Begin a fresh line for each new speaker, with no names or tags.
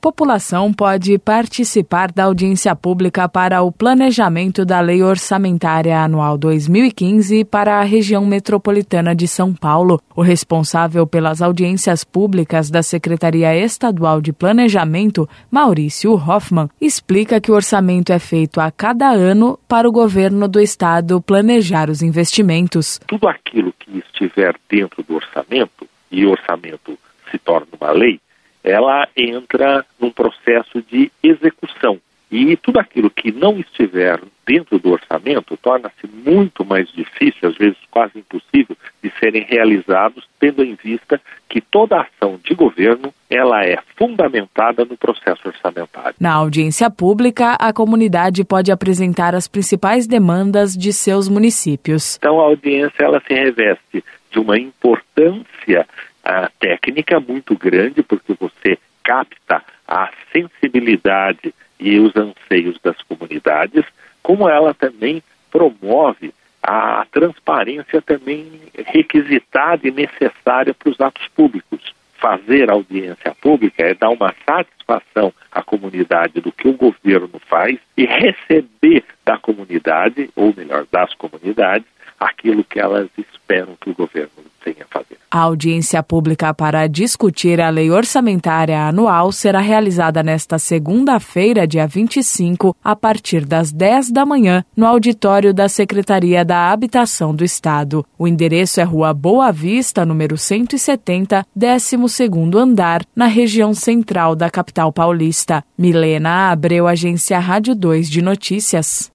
população pode participar da audiência pública para o planejamento da Lei Orçamentária Anual 2015 para a região metropolitana de São Paulo. O responsável pelas audiências públicas da Secretaria Estadual de Planejamento, Maurício Hoffmann, explica que o orçamento é feito a cada ano para o governo do estado planejar os investimentos.
Tudo aquilo que estiver dentro do orçamento, e o orçamento se torna uma lei, ela entra num processo de execução. E tudo aquilo que não estiver dentro do orçamento torna-se muito mais difícil, às vezes quase impossível, de serem realizados, tendo em vista que toda ação de governo ela é fundamentada no processo orçamentário.
Na audiência pública, a comunidade pode apresentar as principais demandas de seus municípios.
Então a audiência ela se reveste de uma importância técnica muito grande, porque você capta a sensibilidade e os anseios das comunidades, como ela também promove a transparência também requisitada e necessária para os atos públicos. Fazer audiência pública é dar uma satisfação à comunidade do que o governo faz e receber da comunidade, ou melhor, das comunidades, aquilo que elas esperam que o governo tenha a fazer.
A audiência pública para discutir a Lei Orçamentária Anual será realizada nesta segunda-feira, dia 25, a partir das 10 da manhã, no auditório da Secretaria da Habitação do Estado. O endereço é Rua Boa Vista, número 170, 12º andar, na região central da capital paulista. Milena Abreu, Agência Rádio 2 de Notícias.